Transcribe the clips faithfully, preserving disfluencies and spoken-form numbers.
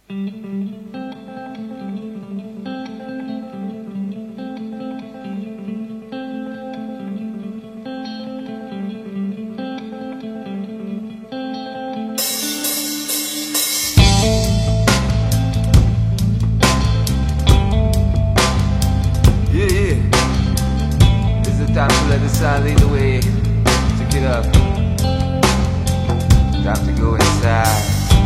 Time to let the sun lead the way. Check it up. Time to go inside.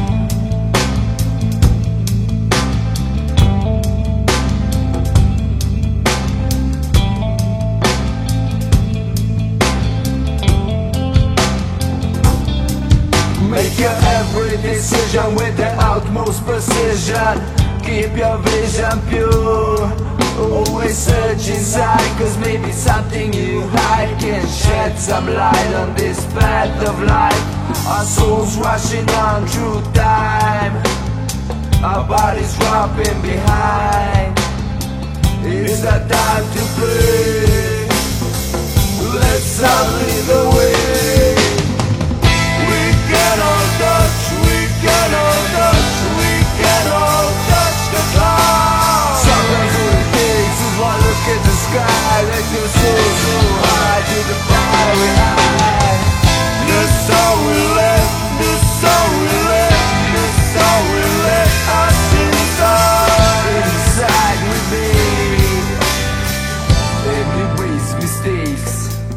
Make your every decision with the utmost precision. Keep your vision pure. Always search inside, cause maybe something you hide can shed some light on this path of life. Our souls rushing on through time, our bodies dropping behind. It's the time to play. Let's all lead the way. We can all touch, we can all touch, we can all touch the clouds. Sometimes all it takes is one look at the sky. Let your soul so high to the fiery high. This all we let, this all we let, this all we let us inside. Inside we made every waste mistakes.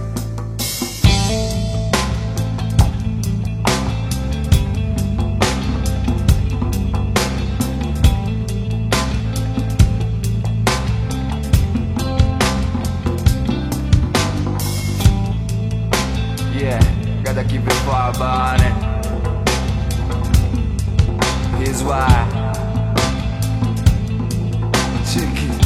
Yeah, gotta keep it far burning. Here's why. Check it.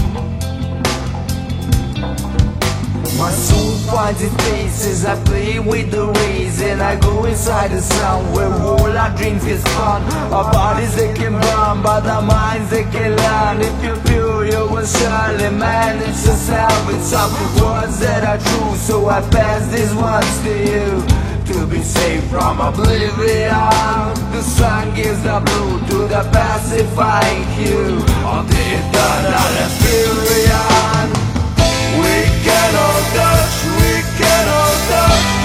My soul finds its pace as I play with the rays, and I go inside the sound where all our dreams get spun. Our bodies they can burn, but our minds they can learn. If you're pure, you will surely manage to salvage some words that are true. So I pass these ones to you, to be safe from oblivion. The sun gives the blue to the pacifying hue of the eternal Empyrean. We can all touch, we can all touch.